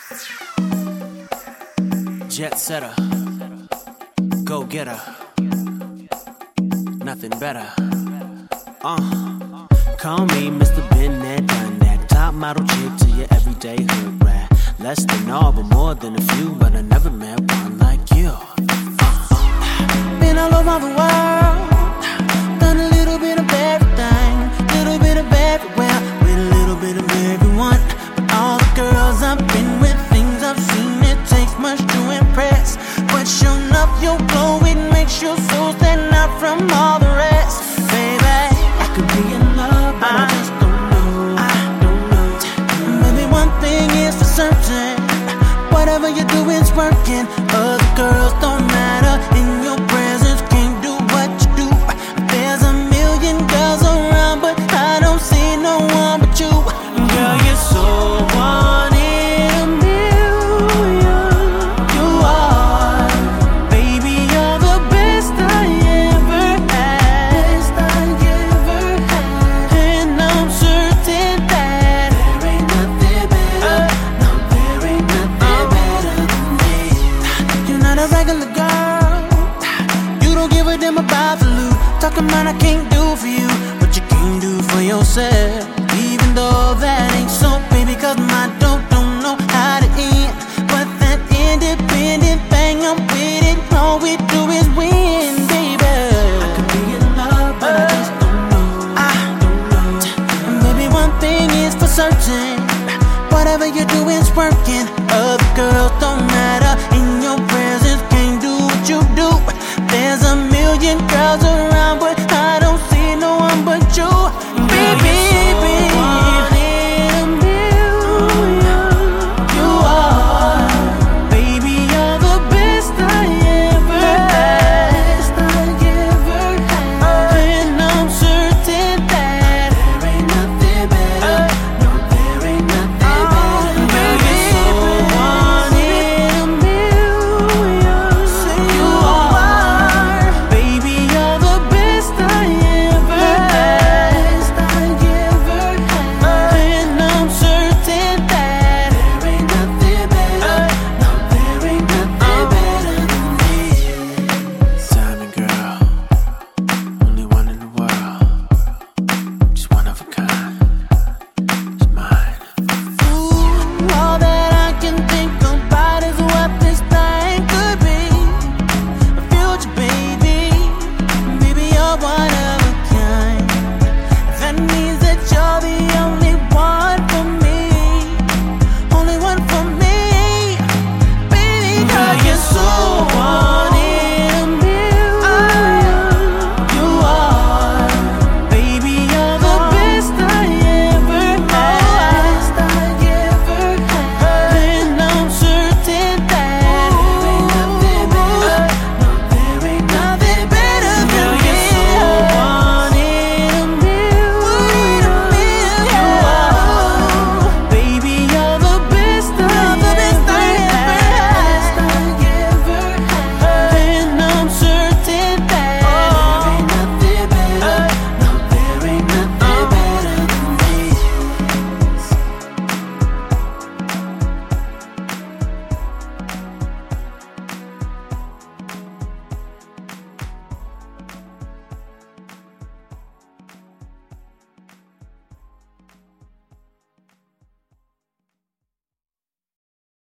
Jet setter, go getter, nothing better. Call me Mr. Been That, Done That, top model chick to your everyday hood rat. Less than all, but more than a few, but I never met one like you. Been all over the world, done a little bit of everything, little bit of everywhere, with a little bit of everyone. But all the girls I've been with, things I've seen, it takes much to impress. But sure enough, your glow, it makes your soul stand out from all the rest. Baby, I could be in love, but I just don't know. I don't know. Maybe one thing is for certain, whatever you do is working. Other girls don't matter, in your presence can't do what you do. There's a million girls around, but I don't see no one but you. Girl, you're so one in a million. You are, baby, you're the best I ever had. Best I ever had. And I'm certain that there ain't nothing better. No, there ain't nothing better than me. You're not a regular girl. You don't give a damn about the loot. Talking about I can't do for you what you can't do for yourself. Even though that ain't so, baby, cause my dope don't know how to end. But that independent thing, I'm with it. All we do is win, baby. I could be in love, but I just don't know. I don't know. And baby, one thing is for certain, whatever you do is working. Other girls don't matter, in your presence can't do what you do. There's a million girls around, but I don't see no one but you, baby.